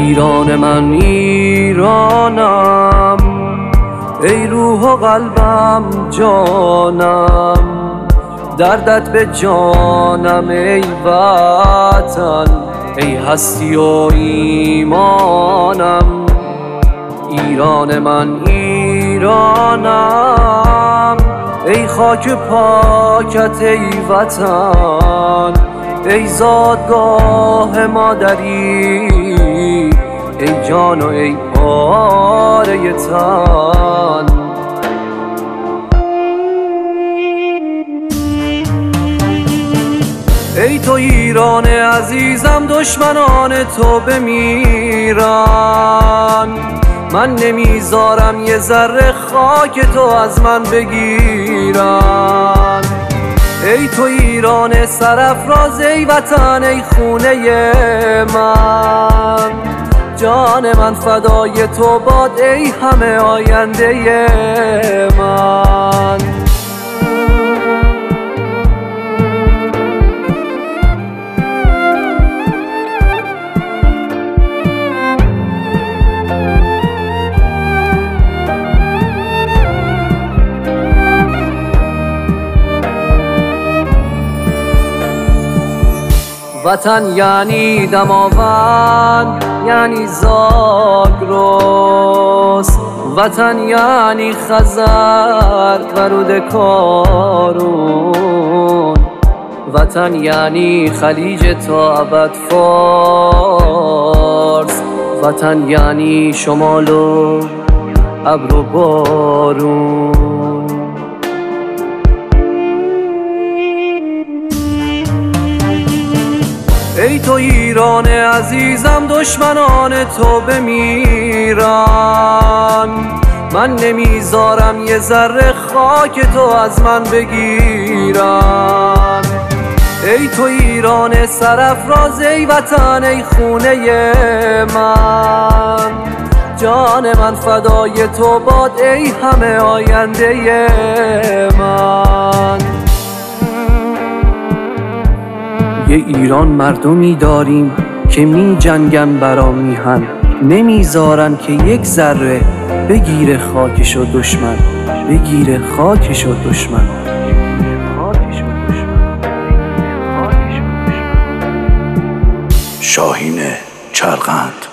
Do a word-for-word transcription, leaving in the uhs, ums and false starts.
ایران من ایرانم، ای روح و قلبم جانم، دردت به جانم ای وطن، ای هستی و ایمانم. ایران من ایرانم، ای خاک پاکت ای وطن، ای زادگاه مادری، ای جان و ای پاره تن. ای تو ایران عزیزم، دشمنان تو بمیرن، من نمیذارم یه ذره خاک تو از من بگیرن. ای تو ایران سرافراز، ای وطن، ای خونه من، جان من فدای تو باد، ای همه آینده من. وطن یعنی دماوند، یعنی زاگرس، وطن یعنی خزر و رود کارون، وطن یعنی خلیج تا ابد فارس، وطن یعنی شمال و ابر و بارون. ای تو ایران عزیزم، دشمنان تو بمیرن، من نمیذارم یه ذره خاک تو از من بگیرن. ای تو ایران سرافراز، ای وطن، ای خونه من، جان من فدای تو باد، ای همه آینده من. یه ایران مردمی داریم که می جنگن برا میهن، نمیذارن که یک ذره بگیره خاکش و دشمن، بگیره خاکش و دشمن. شاهین چرغند.